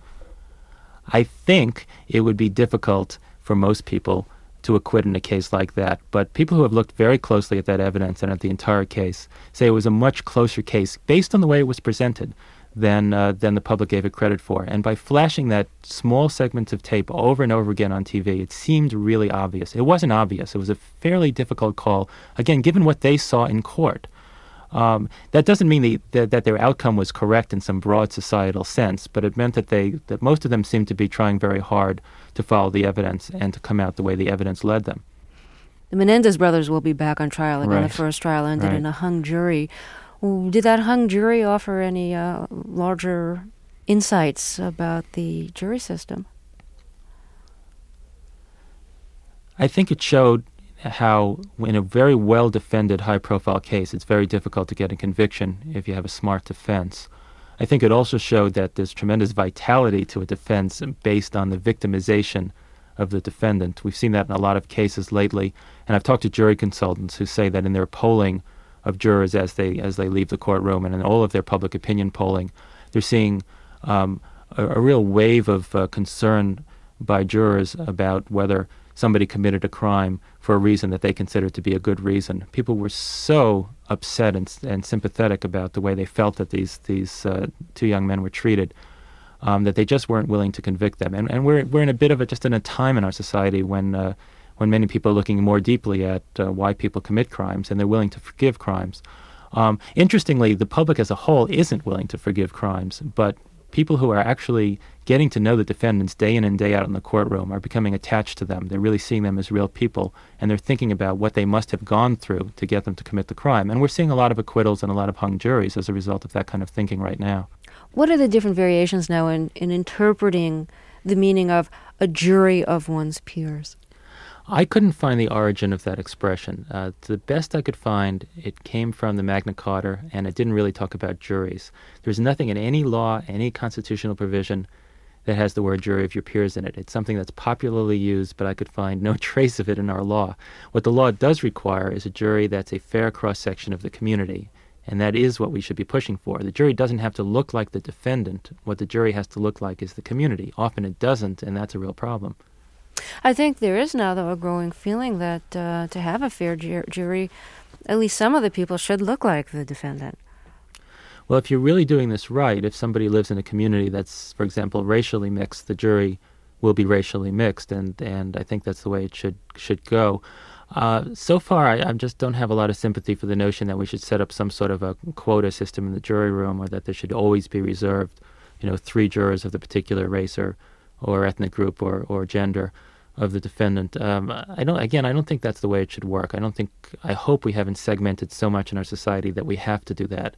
I think it would be difficult for most people to acquit in a case like that. But people who have looked very closely at that evidence and at the entire case say it was a much closer case based on the way it was presented than the public gave it credit for. And by flashing that small segments of tape over and over again on TV, it seemed really obvious. It wasn't obvious. It was a fairly difficult call, again, given what they saw in court. That doesn't mean that their outcome was correct in some broad societal sense, but it meant that most of them seemed to be trying very hard to follow the evidence and to come out the way the evidence led them. The Menendez brothers will be back on trial again. Right. The first trial ended Right. in a hung jury. Did that hung jury offer any larger insights about the jury system? I think it showed how, in a very well-defended, high-profile case, it's very difficult to get a conviction if you have a smart defense. I think it also showed that there's tremendous vitality to a defense based on the victimization of the defendant. We've seen that in a lot of cases lately, and I've talked to jury consultants who say that in their polling of jurors as they leave the courtroom and in all of their public opinion polling, they're seeing a real wave of concern by jurors about whether somebody committed a crime for a reason that they considered to be a good reason. People were so upset and sympathetic about the way they felt that these two young men were treated. that they just weren't willing to convict them. And we're in a bit of a time in our society when many people are looking more deeply at why people commit crimes, and they're willing to forgive crimes. Interestingly, the public as a whole isn't willing to forgive crimes, but people who are actually getting to know the defendants day in and day out in the courtroom are becoming attached to them. They're really seeing them as real people, and they're thinking about what they must have gone through to get them to commit the crime. And we're seeing a lot of acquittals and a lot of hung juries as a result of that kind of thinking right now. What are the different variations now in interpreting the meaning of a jury of one's peers? I couldn't find the origin of that expression. The best I could find, it came from the Magna Carta, and it didn't really talk about juries. There's nothing in any law, any constitutional provision that has the word jury of your peers in it. It's something that's popularly used, but I could find no trace of it in our law. What the law does require is a jury that's a fair cross-section of the community, and that is what we should be pushing for. The jury doesn't have to look like the defendant. What the jury has to look like is the community. Often it doesn't, and that's a real problem. I think there is now, though, a growing feeling that to have a fair jury, at least some of the people should look like the defendant. Well, if you're really doing this right, if somebody lives in a community that's, for example, racially mixed, the jury will be racially mixed, and I think that's the way it should go. So far, I just don't have a lot of sympathy for the notion that we should set up some sort of a quota system in the jury room, or that there should always be reserved, 3 jurors of the particular race or ethnic group or gender of the defendant. I don't think that's the way it should work. I hope we haven't segmented so much in our society that we have to do that.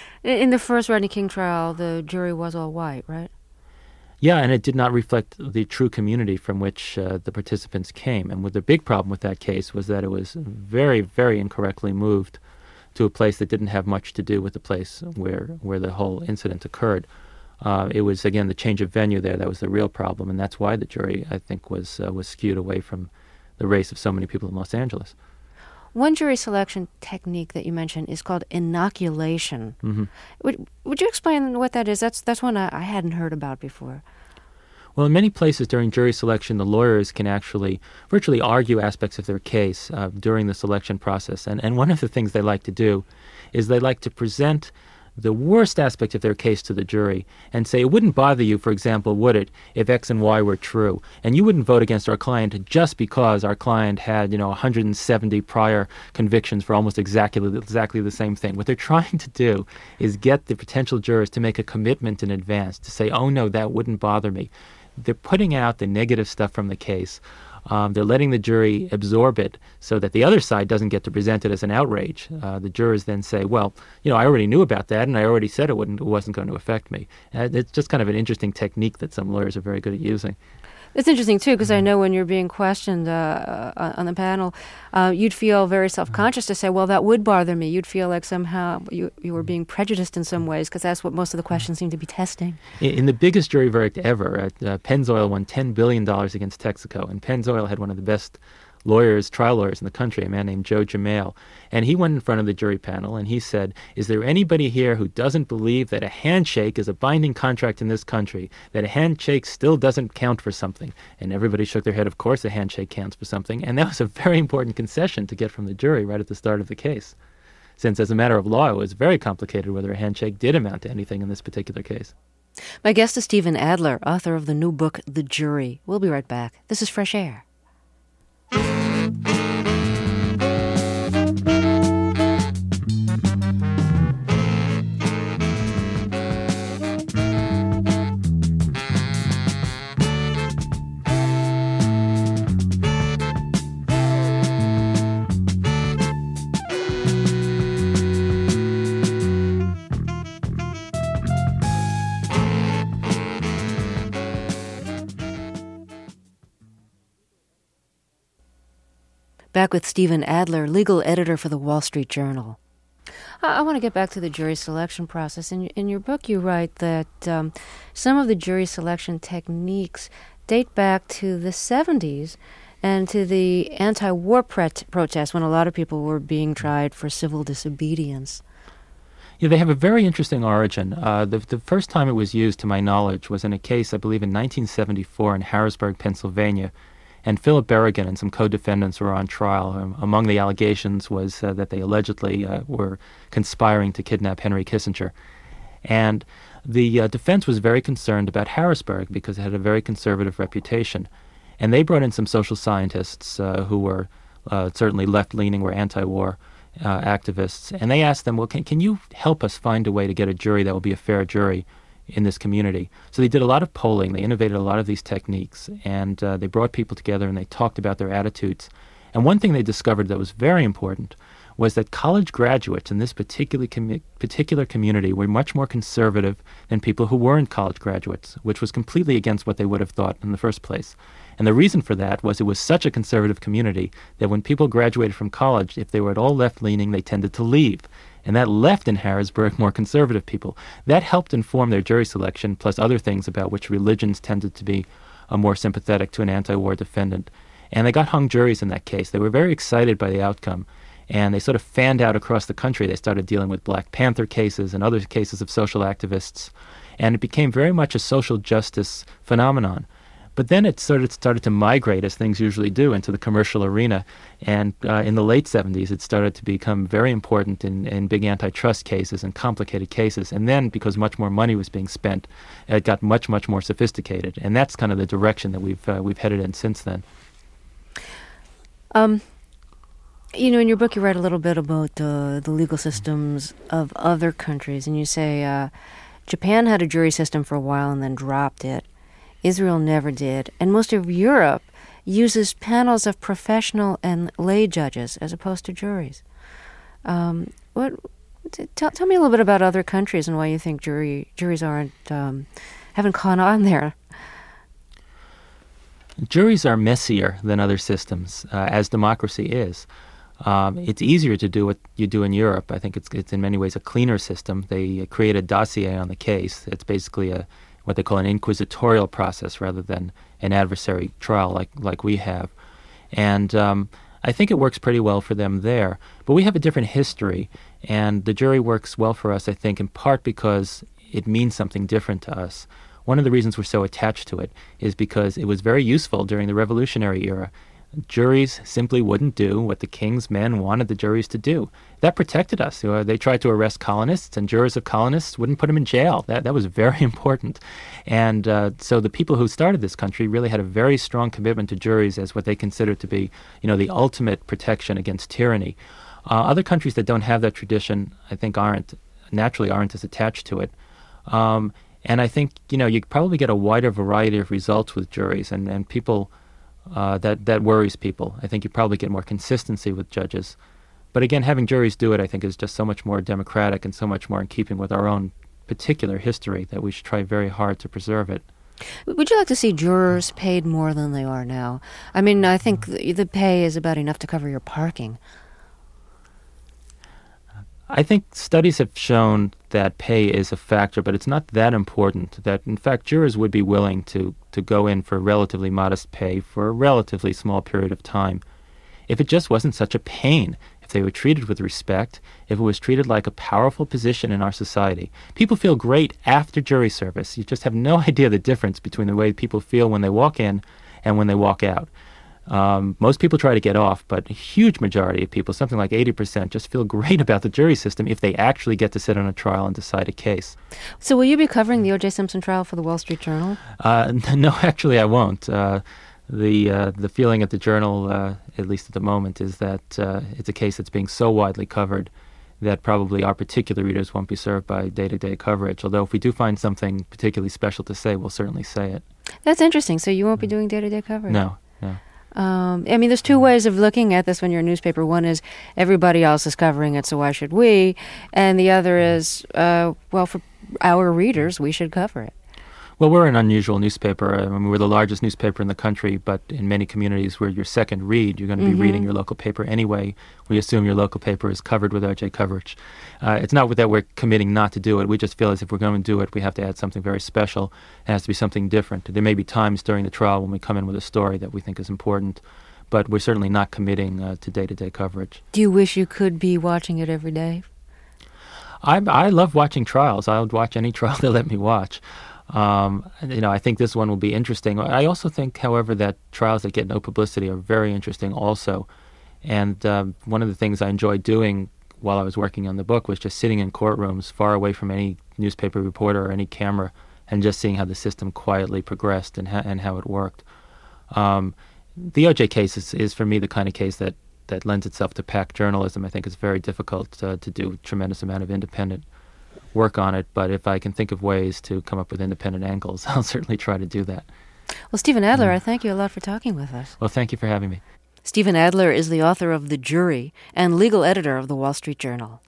In the first Rodney King trial, the jury was all white, right? Yeah, and it did not reflect the true community from which the participants came. And the big problem with that case was that it was very, very incorrectly moved to a place that didn't have much to do with the place where the whole incident occurred. It was, again, the change of venue there that was the real problem, and that's why the jury, I think, was skewed away from the race of so many people in Los Angeles. One jury selection technique that you mentioned is called inoculation. Mm-hmm. Would you explain what that is? That's one I hadn't heard about before. Well, in many places during jury selection, the lawyers can actually virtually argue aspects of their case during the selection process. And one of the things they like to do is they like to present the worst aspect of their case to the jury and say, it wouldn't bother you, for example, would it, if X and Y were true? And you wouldn't vote against our client just because our client had, 170 prior convictions for almost exactly the same thing. What they're trying to do is get the potential jurors to make a commitment in advance, to say, oh no, that wouldn't bother me. They're putting out the negative stuff from the case. They're letting the jury absorb it so that the other side doesn't get to present it as an outrage. The jurors then say, well, I already knew about that, and I already said it wasn't going to affect me. It's just kind of an interesting technique that some lawyers are very good at using. It's interesting, too, because I know when you're being questioned on the panel, you'd feel very self-conscious to say, well, that would bother me. You'd feel like somehow you were being prejudiced in some ways, because that's what most of the questions seem to be testing. In the biggest jury verdict ever, Pennzoil won $10 billion against Texaco, and Pennzoil had one of the best trial lawyers in the country, a man named Joe Jamail. And he went in front of the jury panel and he said, is there anybody here who doesn't believe that a handshake is a binding contract in this country, that a handshake still doesn't count for something? And everybody shook their head, of course a handshake counts for something. And that was a very important concession to get from the jury right at the start of the case, since as a matter of law, it was very complicated whether a handshake did amount to anything in this particular case. My guest is Stephen Adler, author of the new book, The Jury. We'll be right back. This is Fresh Air. Back with Stephen Adler, legal editor for the Wall Street Journal. I want to get back to the jury selection process. In your book, you write that some of the jury selection techniques date back to the 70s and to the anti-war protests when a lot of people were being tried for civil disobedience. Yeah, they have a very interesting origin. The first time it was used, to my knowledge, was in a case, I believe, in 1974 in Harrisburg, Pennsylvania. And Philip Berrigan and some co-defendants were on trial. Among the allegations was that they allegedly were conspiring to kidnap Henry Kissinger. And the defense was very concerned about Harrisburg because it had a very conservative reputation. And they brought in some social scientists who were certainly left-leaning, were anti-war activists. And they asked them, well, can you help us find a way to get a jury that will be a fair jury in this community? So they did a lot of polling. They innovated a lot of these techniques. And they brought people together and they talked about their attitudes. And one thing they discovered that was very important was that college graduates in this particular community were much more conservative than people who weren't college graduates, which was completely against what they would have thought in the first place. And the reason for that was it was such a conservative community that when people graduated from college, if they were at all left-leaning, they tended to leave. And that left in Harrisburg more conservative people. That helped inform their jury selection, plus other things about which religions tended to be more sympathetic to an anti-war defendant. And they got hung juries in that case. They were very excited by the outcome. And they sort of fanned out across the country. They started dealing with Black Panther cases and other cases of social activists. And it became very much a social justice phenomenon. But then it sort of started to migrate, as things usually do, into the commercial arena. And in the late 70s, it started to become very important in big antitrust cases and complicated cases. And then, because much more money was being spent, it got much, much more sophisticated. And that's kind of the direction that we've headed in since then. You know, in your book, you write a little bit about the legal systems of other countries, and you say Japan had a jury system for a while and then dropped it. Israel never did. And most of Europe uses panels of professional and lay judges as opposed to juries. Tell me a little bit about other countries and why you think juries haven't caught on there. Juries are messier than other systems, as democracy is. It's easier to do what you do in Europe. I think it's in many ways a cleaner system. They create a dossier on the case. It's basically what they call an inquisitorial process rather than an adversary trial like we have. And I think it works pretty well for them there. But we have a different history, and the jury works well for us, I think, in part because it means something different to us. One of the reasons we're so attached to it is because it was very useful during the Revolutionary era. Juries simply wouldn't do what the king's men wanted the juries to do. That protected us. They tried to arrest colonists, and jurors of colonists wouldn't put them in jail. That was very important. And so the people who started this country really had a very strong commitment to juries as what they considered to be, the ultimate protection against tyranny. Other countries that don't have that tradition, I think, aren't as attached to it. And I think, you probably get a wider variety of results with juries, and people... that worries people. I think you probably get more consistency with judges. But again, having juries do it, I think, is just so much more democratic and so much more in keeping with our own particular history that we should try very hard to preserve it. Would you like to see jurors paid more than they are now? I mean, I think the pay is about enough to cover your parking. I think studies have shown that pay is a factor, but it's not that important. That, in fact, jurors would be willing to go in for relatively modest pay for a relatively small period of time. If it just wasn't such a pain, if they were treated with respect, if it was treated like a powerful position in our society. People feel great after jury service. You just have no idea the difference between the way people feel when they walk in and when they walk out. Most people try to get off, but a huge majority of people, something like 80%, just feel great about the jury system if they actually get to sit on a trial and decide a case. So will you be covering the O.J. Simpson trial for the Wall Street Journal? No, actually I won't. The feeling at the Journal, at least at the moment, is that it's a case that's being so widely covered that probably our particular readers won't be served by day-to-day coverage. Although if we do find something particularly special to say, we'll certainly say it. That's interesting. So you won't be doing day-to-day coverage? No. There's two ways of looking at this when you're a newspaper. One is everybody else is covering it, so why should we? And the other is, for our readers, we should cover it. Well, we're an unusual newspaper. We're the largest newspaper in the country, but in many communities we're your second read. You're going to be reading your local paper anyway. We assume your local paper is covered with OJ coverage. It's not that we're committing not to do it. We just feel as if we're going to do it, we have to add something very special. It has to be something different. There may be times during the trial when we come in with a story that we think is important, but we're certainly not committing to day-to-day coverage. Do you wish you could be watching it every day? I love watching trials. I would watch any trial they let me watch. I think this one will be interesting. I also think, however, that trials that get no publicity are very interesting also. And one of the things I enjoy doing while I was working on the book was just sitting in courtrooms far away from any newspaper reporter or any camera and just seeing how the system quietly progressed and how it worked. The O.J. case is for me the kind of case that lends itself to packed journalism. I think it's very difficult to do a tremendous amount of independent work on it, but if I can think of ways to come up with independent angles, I'll certainly try to do that. Well, Stephen Adler, I thank you a lot for talking with us. Well, thank you for having me. Stephen Adler is the author of The Jury and legal editor of the Wall Street Journal.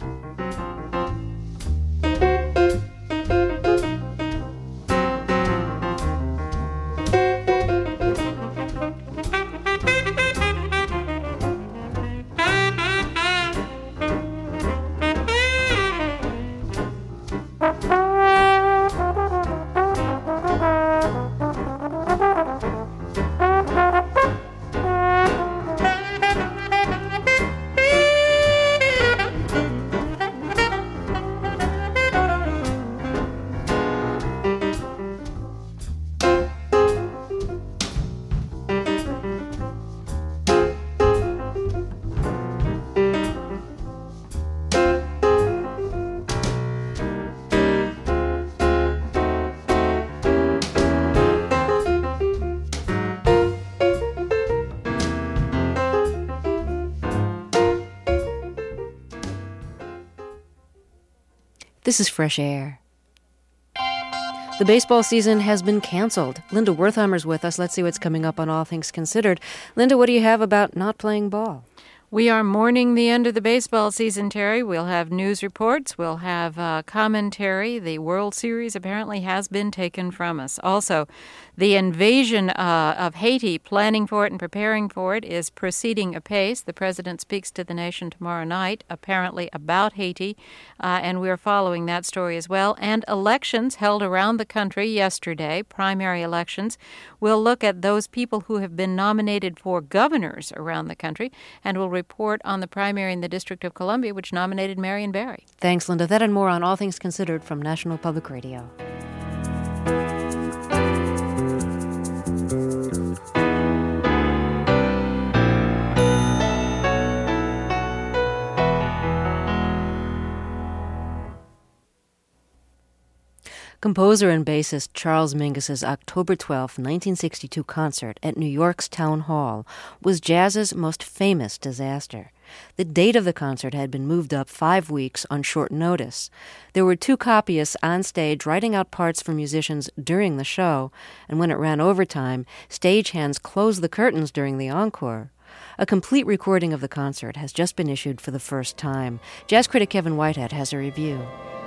This is Fresh Air. The baseball season has been canceled. Linda Wertheimer's with us. Let's see what's coming up on All Things Considered. Linda, what do you have about not playing ball? We are mourning the end of the baseball season, Terry. We'll have news reports. We'll have commentary. The World Series apparently has been taken from us. Also, the invasion of Haiti, planning for it and preparing for it, is proceeding apace. The president speaks to the nation tomorrow night, apparently about Haiti, and we're following that story as well. And elections held around the country yesterday, primary elections. We'll look at those people who have been nominated for governors around the country, and we'll report on the primary in the District of Columbia, which nominated Marion Barry. Thanks, Linda. That and more on All Things Considered from National Public Radio. Composer and bassist Charles Mingus's October 12, 1962 concert at New York's Town Hall was jazz's most famous disaster. The date of the concert had been moved up 5 weeks on short notice. There were 2 copyists on stage writing out parts for musicians during the show, and when it ran overtime, stagehands closed the curtains during the encore. A complete recording of the concert has just been issued for the first time. Jazz critic Kevin Whitehead has a review.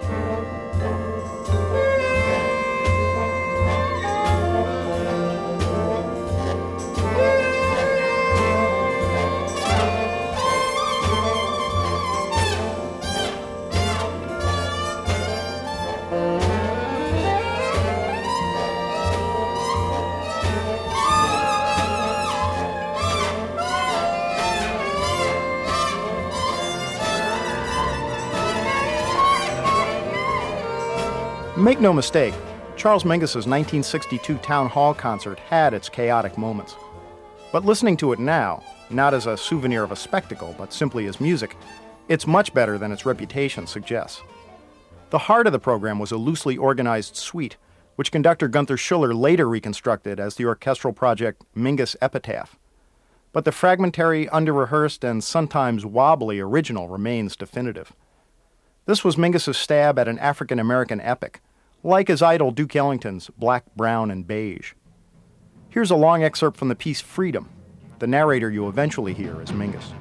Make no mistake, Charles Mingus's 1962 Town Hall concert had its chaotic moments. But listening to it now, not as a souvenir of a spectacle, but simply as music, it's much better than its reputation suggests. The heart of the program was a loosely organized suite, which conductor Gunther Schuller later reconstructed as the orchestral project Mingus Epitaph. But the fragmentary, under-rehearsed, and sometimes wobbly original remains definitive. This was Mingus's stab at an African-American epic, like his idol Duke Ellington's Black, Brown, and Beige. Here's a long excerpt from the piece Freedom. The narrator you eventually hear is Mingus.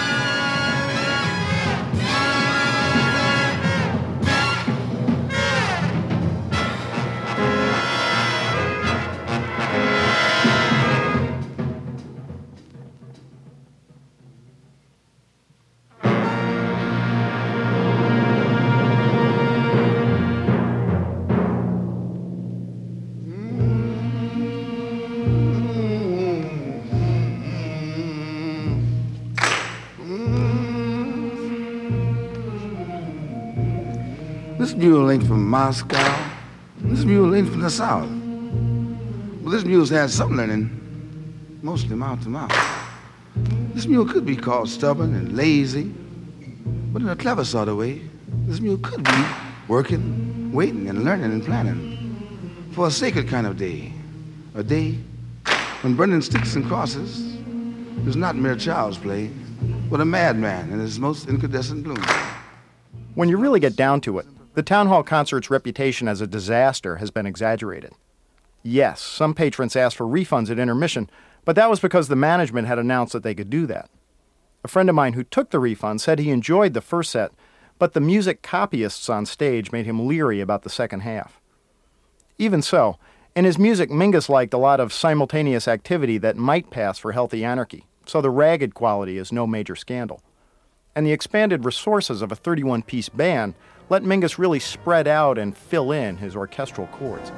This mule ain't from Moscow. This mule ain't from the South. But this mule's had some learning, mostly mouth to mouth. This mule could be called stubborn and lazy, But in a clever sort of way, this mule could be working, waiting, and learning and planning for a sacred kind of day. A day when burning sticks and crosses is not mere child's play, but a madman in his most incandescent bloom. When you really get down to it, the Town Hall Concert's reputation as a disaster has been exaggerated. Yes, some patrons asked for refunds at intermission, but that was because the management had announced that they could do that. A friend of mine who took the refund said he enjoyed the first set, but the music copyists on stage made him leery about the second half. Even so, in his music, Mingus liked a lot of simultaneous activity that might pass for healthy anarchy, so the ragged quality is no major scandal. And the expanded resources of a 31-piece band let Mingus really spread out and fill in his orchestral chords.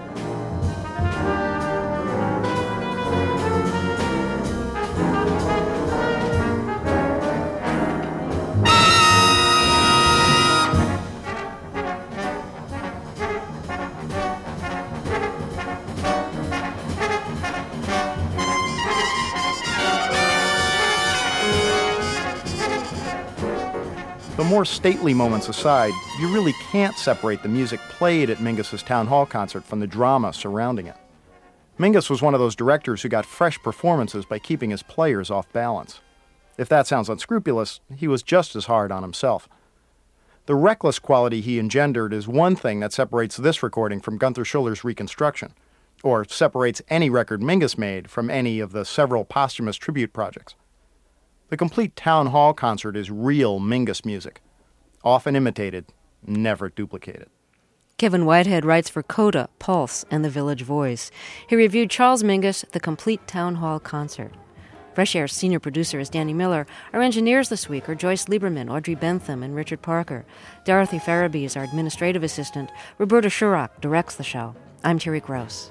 The more stately moments aside, you really can't separate the music played at Mingus's Town Hall concert from the drama surrounding it. Mingus was one of those directors who got fresh performances by keeping his players off balance. If that sounds unscrupulous, he was just as hard on himself. The reckless quality he engendered is one thing that separates this recording from Gunther Schuller's reconstruction, or separates any record Mingus made from any of the several posthumous tribute projects. The complete Town Hall concert is real Mingus music, often imitated, never duplicated. Kevin Whitehead writes for Coda, Pulse, and The Village Voice. He reviewed Charles Mingus' The Complete Town Hall Concert. Fresh Air's senior producer is Danny Miller. Our engineers this week are Joyce Lieberman, Audrey Bentham, and Richard Parker. Dorothy Farabee is our administrative assistant. Roberta Shurock directs the show. I'm Terry Gross.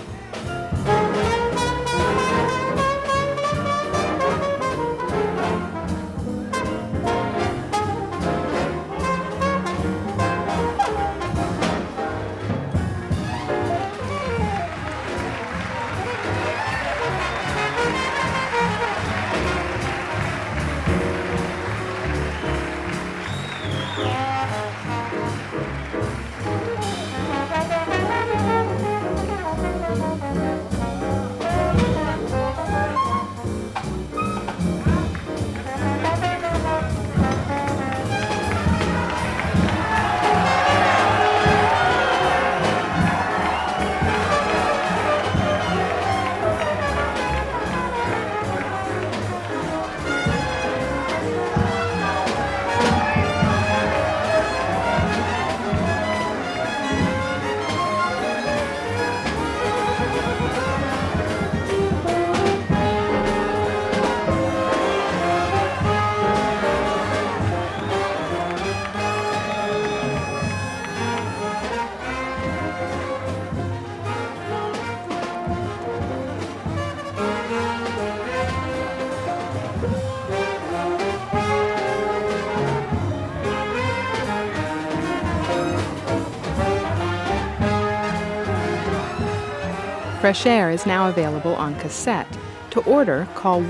Fresh Air is now available on cassette. To order, call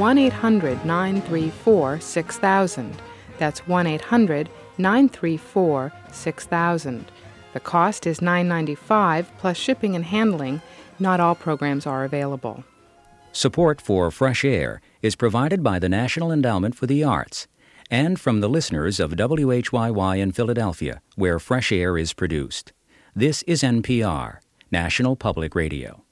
1-800-934-6000. That's 1-800-934-6000. The cost is $9.95 plus shipping and handling. Not all programs are available. Support for Fresh Air is provided by the National Endowment for the Arts and from the listeners of WHYY in Philadelphia, where Fresh Air is produced. This is NPR, National Public Radio.